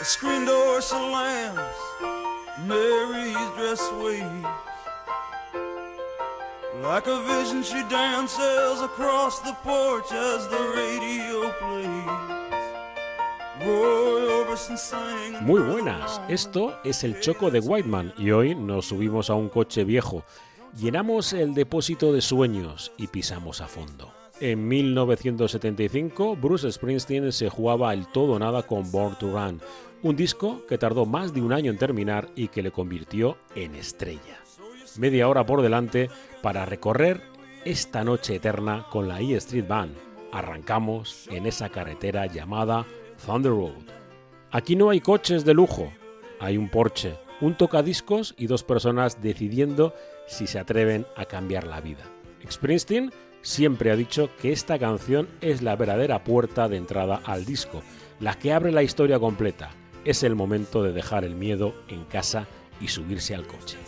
screen door slams, Mary's dress waves. Like a vision she dances across the porch as the radio plays. Roy Orbison sang. Muy buenas, esto es el Choco de Whiteman y hoy nos subimos a un coche viejo, llenamos el depósito de sueños y pisamos a fondo. En 1975, Bruce Springsteen se jugaba el todo o nada con Born to Run, un disco que tardó más de un año en terminar y que le convirtió en estrella. Media hora por delante para recorrer esta noche eterna con la E Street Band. Arrancamos en esa carretera llamada Thunder Road. Aquí no hay coches de lujo, hay un Porsche, un tocadiscos y dos personas decidiendo si se atreven a cambiar la vida. Springsteen siempre ha dicho que esta canción es la verdadera puerta de entrada al disco, la que abre la historia completa. Es el momento de dejar el miedo en casa y subirse al coche.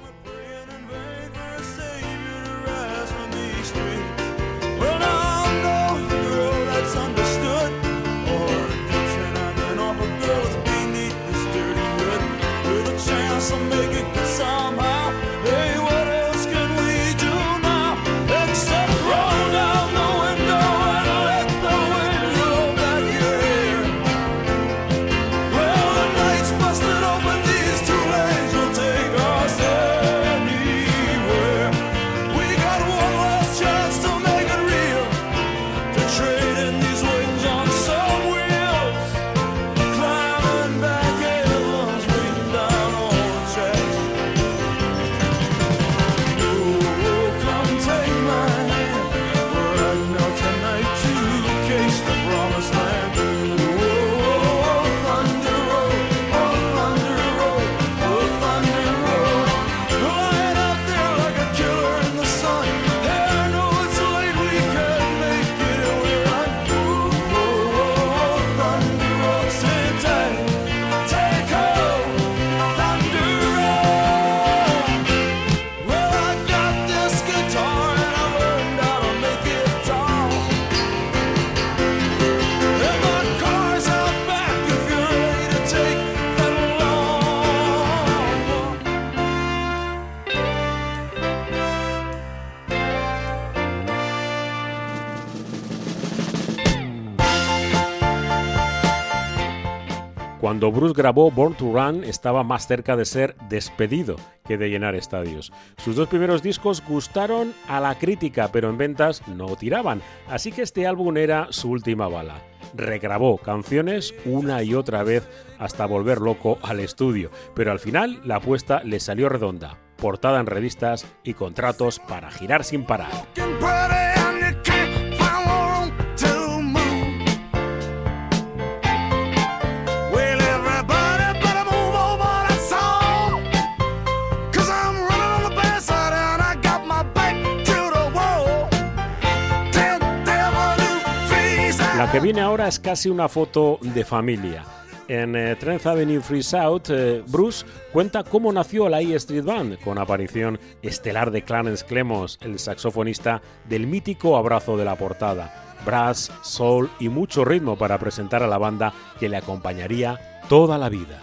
Cuando Bruce grabó Born to Run estaba más cerca de ser despedido que de llenar estadios. Sus dos primeros discos gustaron a la crítica, pero en ventas no tiraban, así que este álbum era su última bala. Regrabó canciones una y otra vez hasta volver loco al estudio, pero al final la apuesta le salió redonda, portada en revistas y contratos para girar sin parar. La que viene ahora es casi una foto de familia. En Tenth Avenue Freeze Out, Bruce cuenta cómo nació la E Street Band, con aparición estelar de Clarence Clemons, el saxofonista del mítico Abrazo de la portada. Brass, soul y mucho ritmo para presentar a la banda que le acompañaría toda la vida.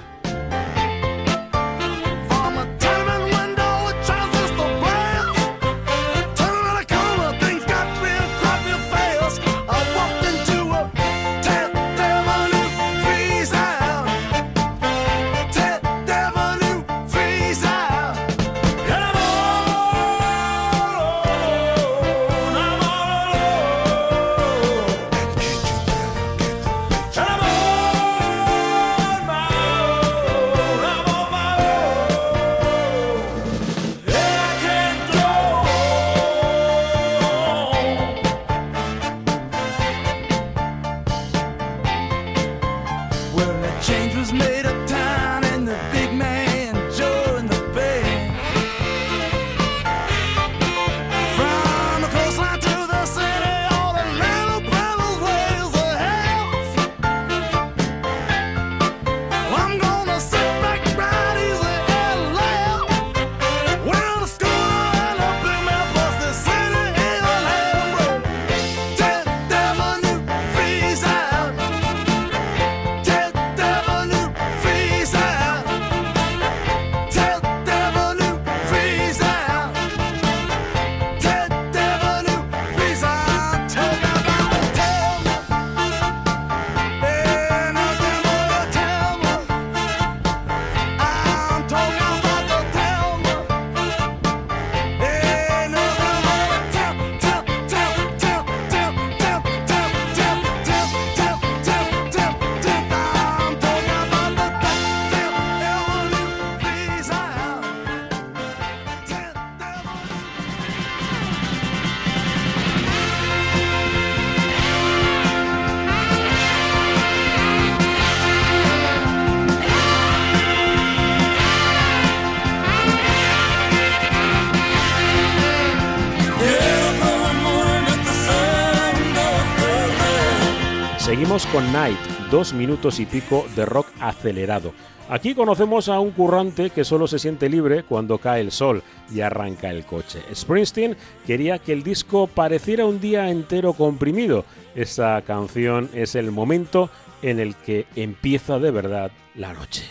Seguimos con Night, 2 minutos y pico de rock acelerado. Aquí conocemos a un currante que solo se siente libre cuando cae el sol y arranca el coche. Springsteen quería que el disco pareciera un día entero comprimido. Esa canción es el momento en el que empieza de verdad la noche.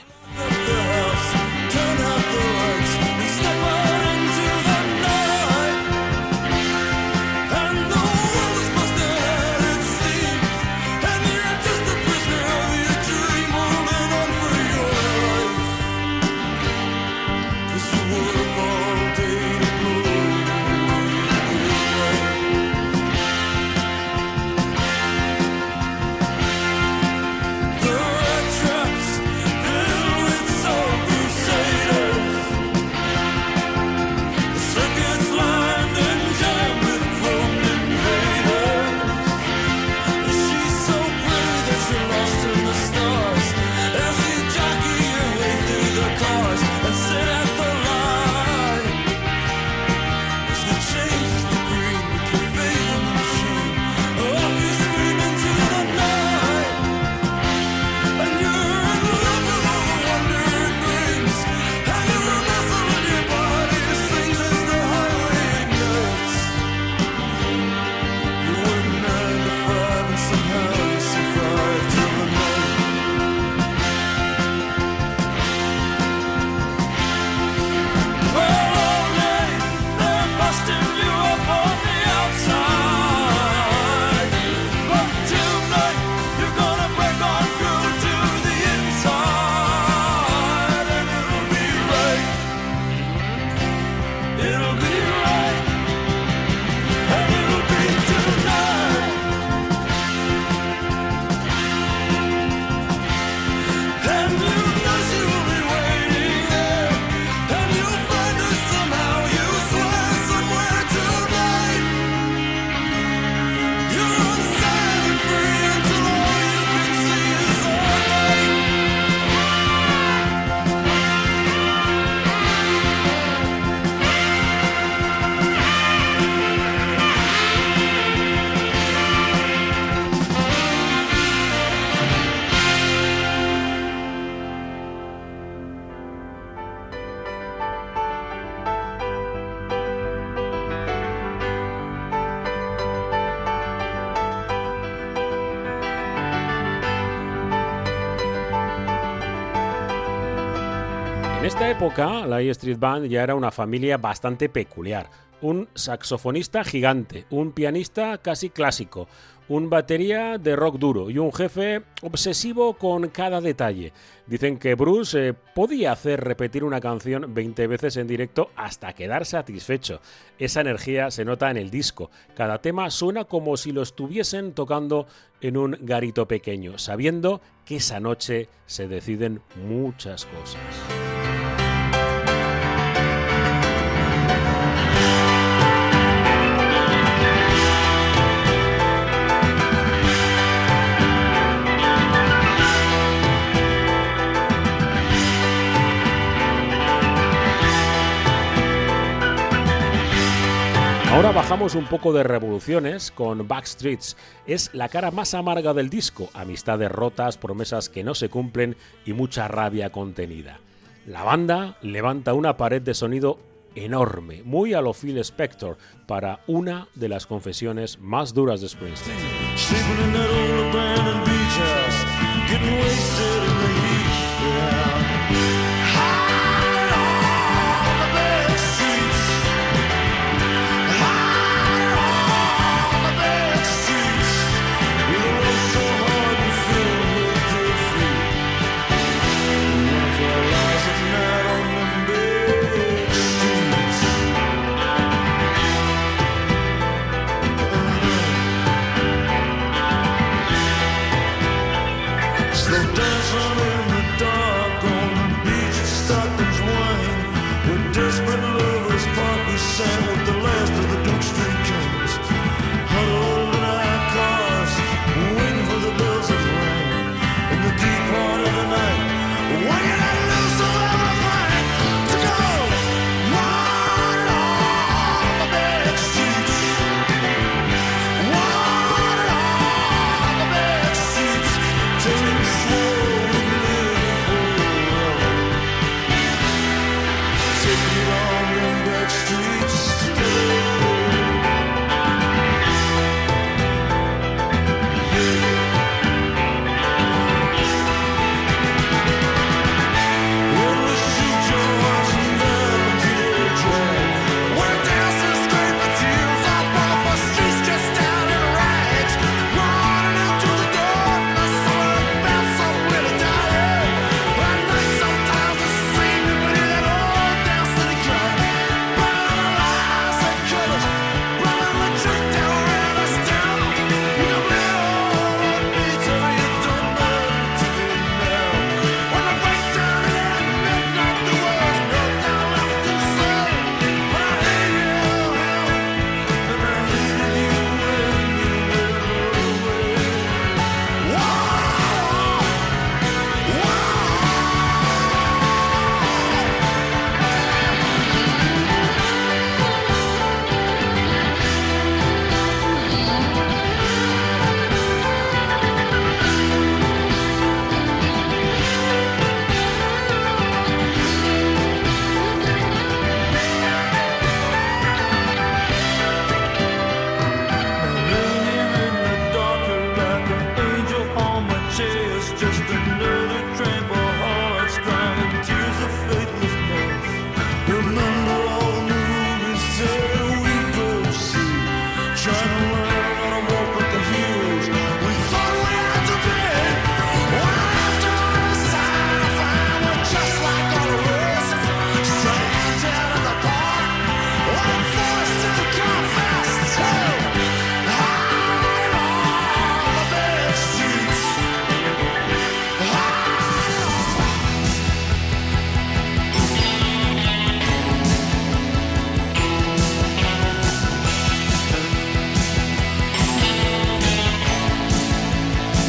En esta época, la E Street Band ya era una familia bastante peculiar. Un saxofonista gigante, un pianista casi clásico, un batería de rock duro y un jefe obsesivo con cada detalle. Dicen que Bruce podía hacer repetir una canción 20 veces en directo hasta quedar satisfecho. Esa energía se nota en el disco. Cada tema suena como si lo estuviesen tocando en un garito pequeño, sabiendo que esa noche se deciden muchas cosas. Ahora bajamos un poco de revoluciones con Backstreets. Es la cara más amarga del disco, amistades rotas, promesas que no se cumplen y mucha rabia contenida. La banda levanta una pared de sonido enorme, muy a lo Phil Spector, para una de las confesiones más duras de Springsteen.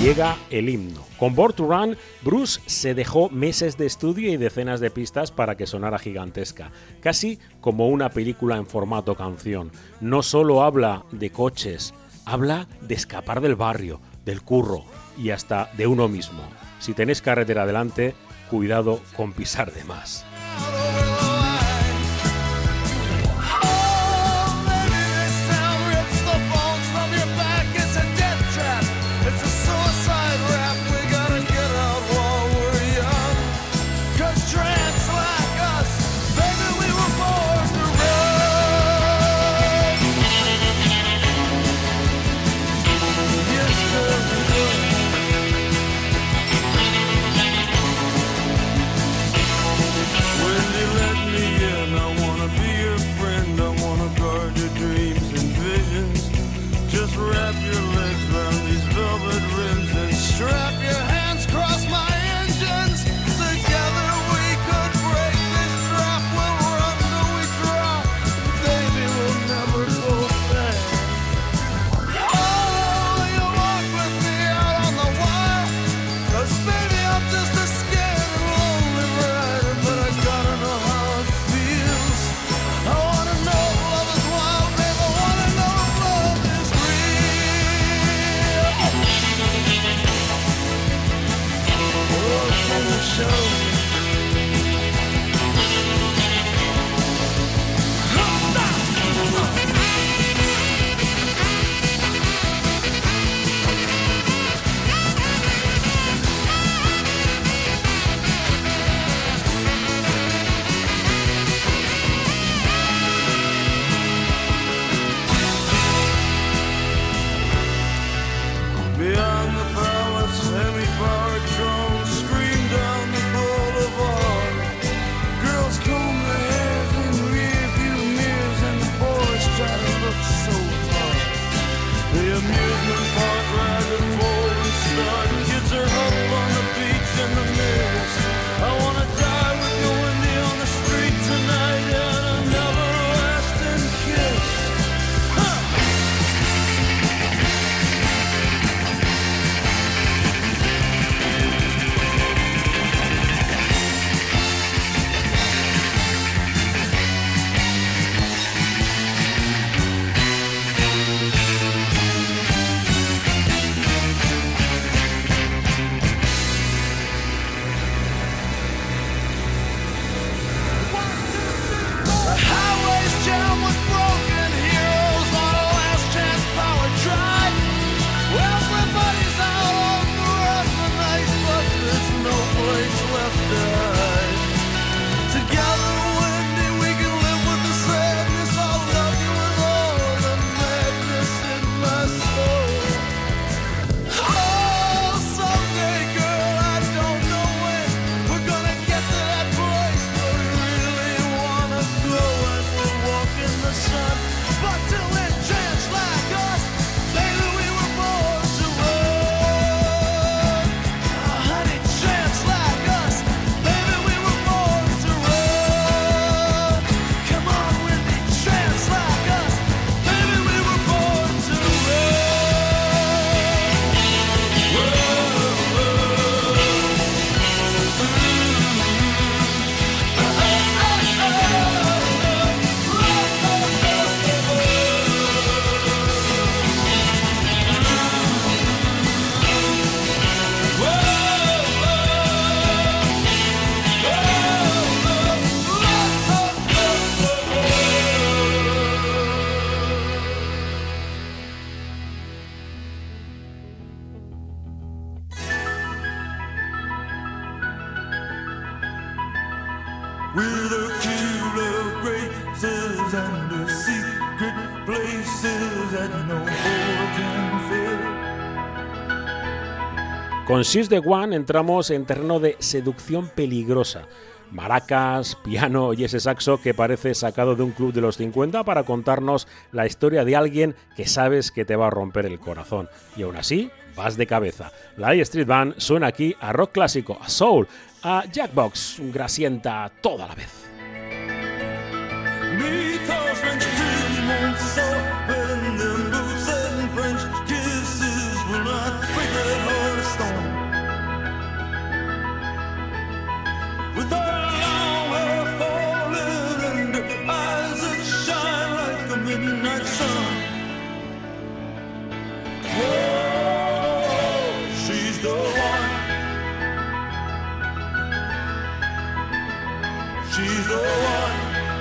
llega el himno. Con Born to Run, Bruce se dejó meses de estudio y decenas de pistas para que sonara gigantesca, casi como una película en formato canción. No solo habla de coches, habla de escapar del barrio, del curro y hasta de uno mismo. Si tenéis carretera delante, cuidado con pisar de más. Con She's the One entramos en terreno de seducción peligrosa. Maracas, piano y ese saxo que parece sacado de un club de los 50 para contarnos la historia de alguien que sabes que te va a romper el corazón. Y aún así, vas de cabeza. La E Street Band suena aquí a rock clásico, a soul, a Jackbox, un grasienta toda la vez. French kisses will not break that heart. she's the one.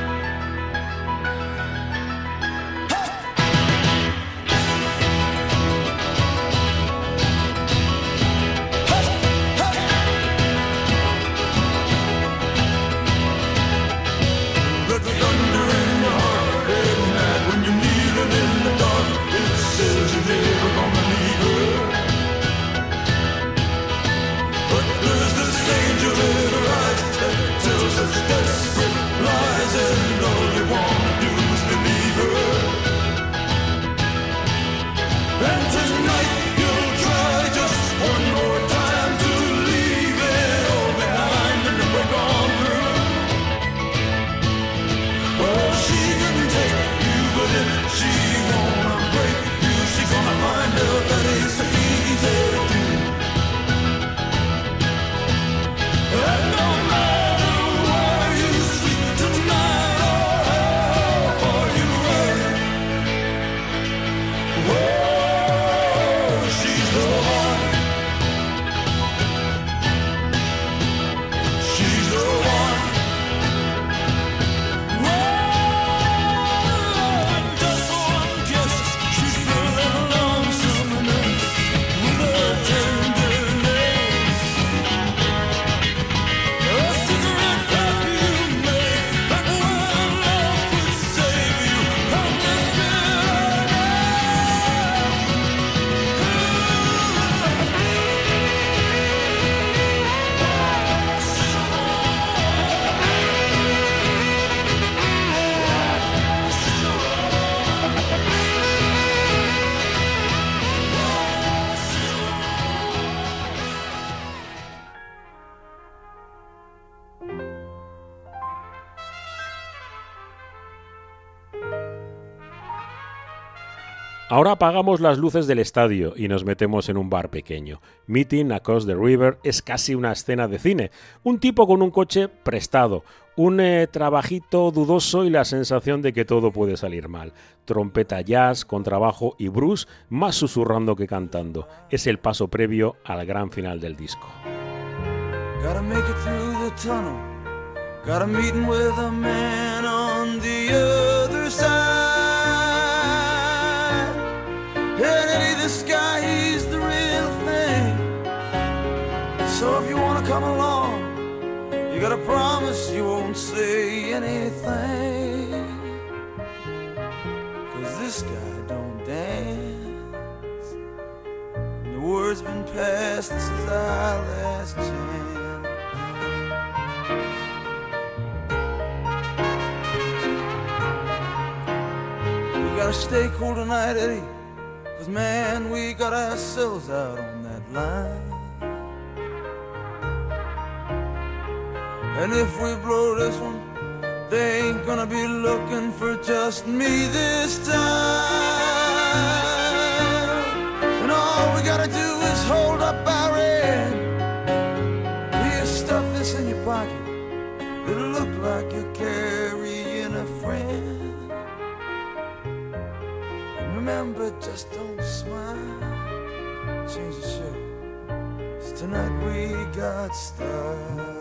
Ahora apagamos las luces del estadio y nos metemos en un bar pequeño. Meeting Across the River es casi una escena de cine. Un tipo con un coche prestado, un trabajito dudoso y la sensación de que todo puede salir mal. Trompeta jazz, contrabajo y Bruce más susurrando que cantando. Es el paso previo al gran final del disco. Gotta make it through the tunnel. Got a meeting with a man on the other side. And Eddie, this guy, he's the real thing. So if you wanna come along, you gotta promise you won't say anything. 'Cause this guy don't dance. And the word's been passed, this is our last chance. We gotta stay cool tonight, Eddie. 'Cause man, we got ourselves out on that line. And if we blow this one, they ain't gonna be looking for just me this time. And all we gotta do is hold up our end. Here, stuff this in your pocket. It'll look like you're carrying a friend. Remember, just don't smile. Change the shirt. 'Cause tonight we got style.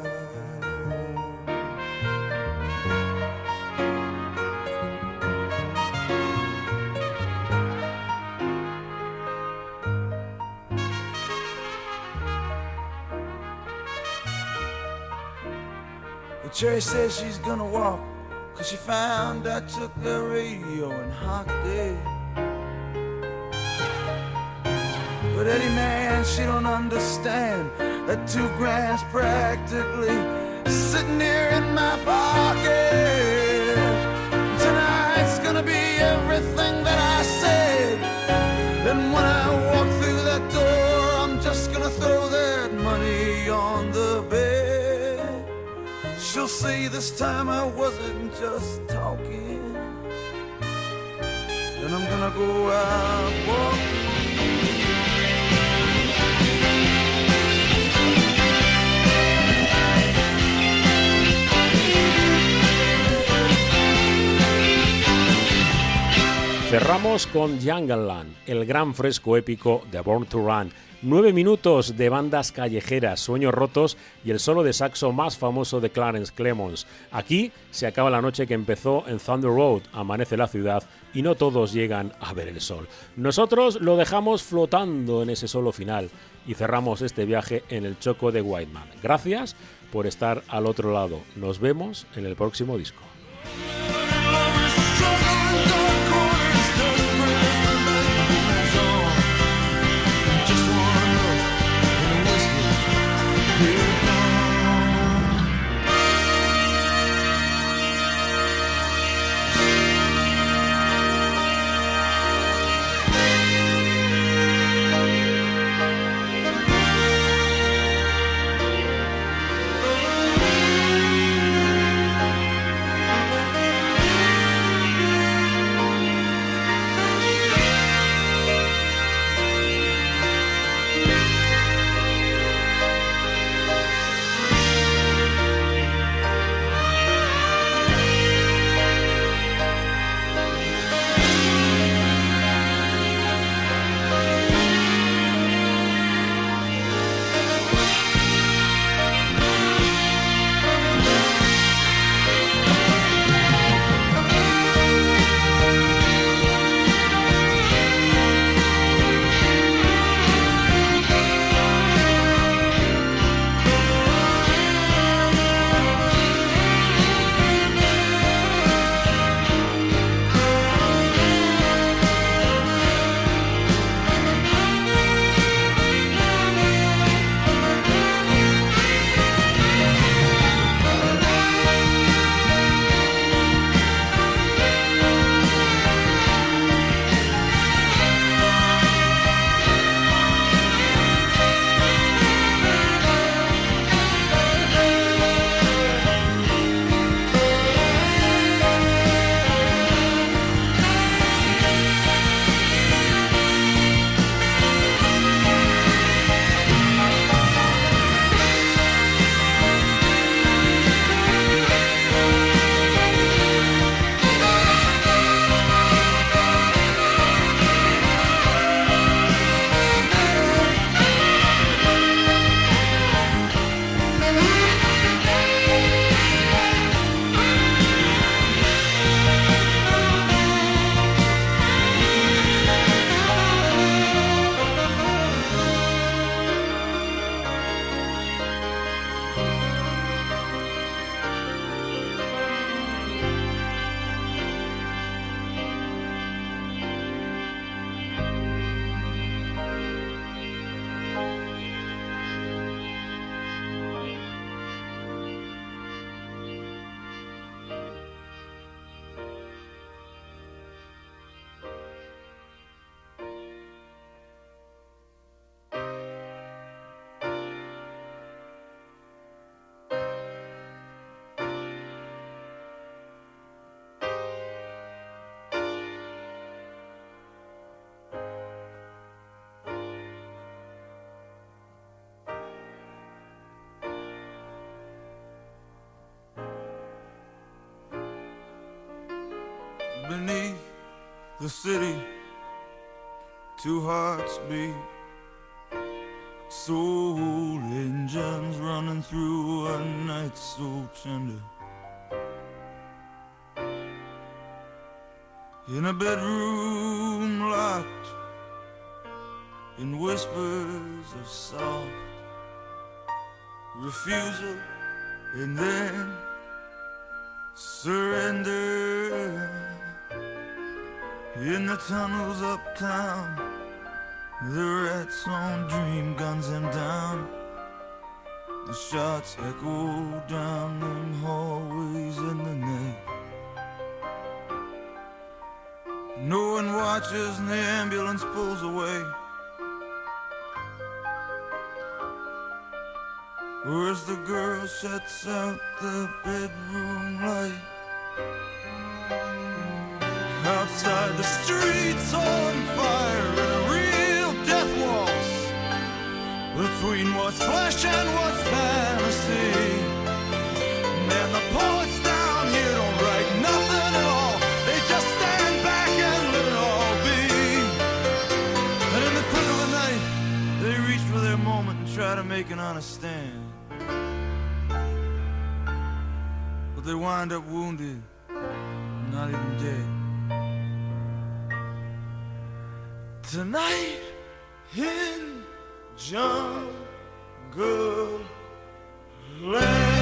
Well, Cherry says she's gonna walk, 'cause she found I took the radio and hocked it. But Eddie, man, she don't understand that $2,000's practically sitting here in my pocket. Tonight's gonna be everything that I said. And when I walk through that door, I'm just gonna throw that money on the bed. She'll see this time I wasn't just talking. Then I'm gonna go out walking. Cerramos con Jungleland, el gran fresco épico de Born to Run, 9 minutos de bandas callejeras, Sueños rotos y el solo de saxo más famoso de Clarence Clemons. Aquí se acaba la noche que empezó en Thunder Road, amanece la ciudad y no todos llegan a ver el sol. Nosotros lo dejamos flotando en ese solo final y cerramos este viaje en el choco de Whiteman. Gracias por estar al otro lado. Nos vemos en el próximo disco. Beneath the city, two hearts beat, soul engines running through a night so tender. In a bedroom locked in whispers of soft refusal and then surrender. In the tunnels uptown, the rats on dream guns them down. The shots echo down them hallways in the night. No one watches and the ambulance pulls away. Where's the girl shuts out the bedroom light? Outside the streets on fire in a real death waltz between what's flesh and what's fantasy. Man, the poets down here don't write nothing at all. They just stand back and let it all be. And in the quick of the night, they reach and try to make it understand, but they wind up wounded, not even dead. Tonight in Jungle Land.